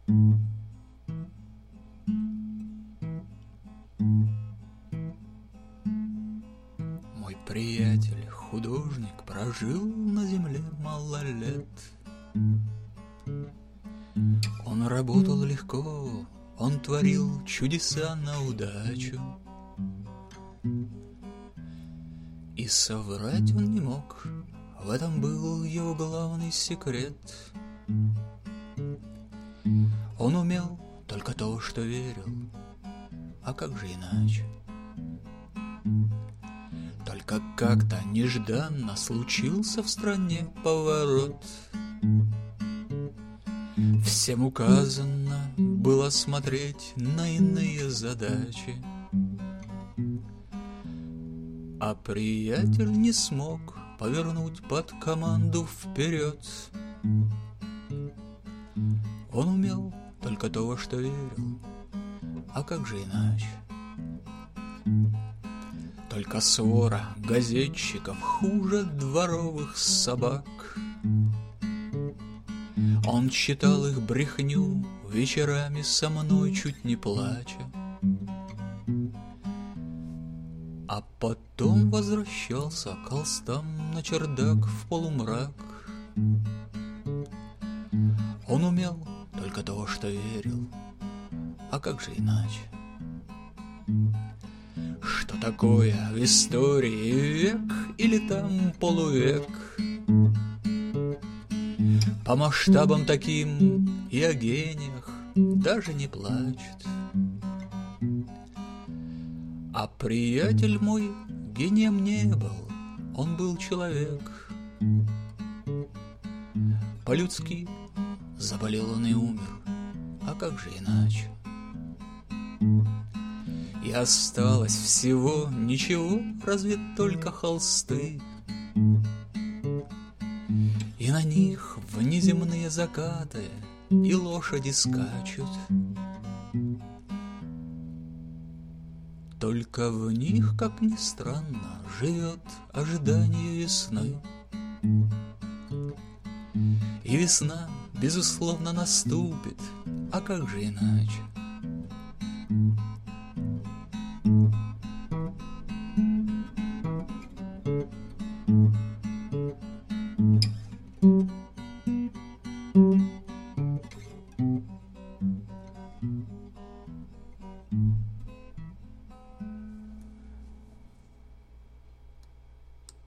Мой приятель, художник, прожил на земле мало лет. Он работал легко, он творил чудеса на удачу. И соврать он не мог, в этом был его главный секрет. Он умел только то, что верил, а как же иначе? Только как-то нежданно случился в стране поворот. Всем указано было смотреть на иные задачи, а приятель не смог повернуть под команду вперед. Он умел только то, во что верил, а как же иначе? Только свора газетчиков хуже дворовых собак. Он читал их брехню вечерами со мной, чуть не плача, а потом возвращался к холстам на чердак в полумрак. Он умел только то, что верил, а как же иначе? Что такое в истории век или там полувек? По масштабам таким и о гениях даже не плачут. А приятель мой гением не был, он был человек. По-людски заболел он и умер, а как же иначе? И осталось всего ничего, разве только холсты, и на них внеземные закаты и лошади скачут. Только в них, как ни странно, живет ожидание весны. И весна, безусловно, наступит, а как же иначе?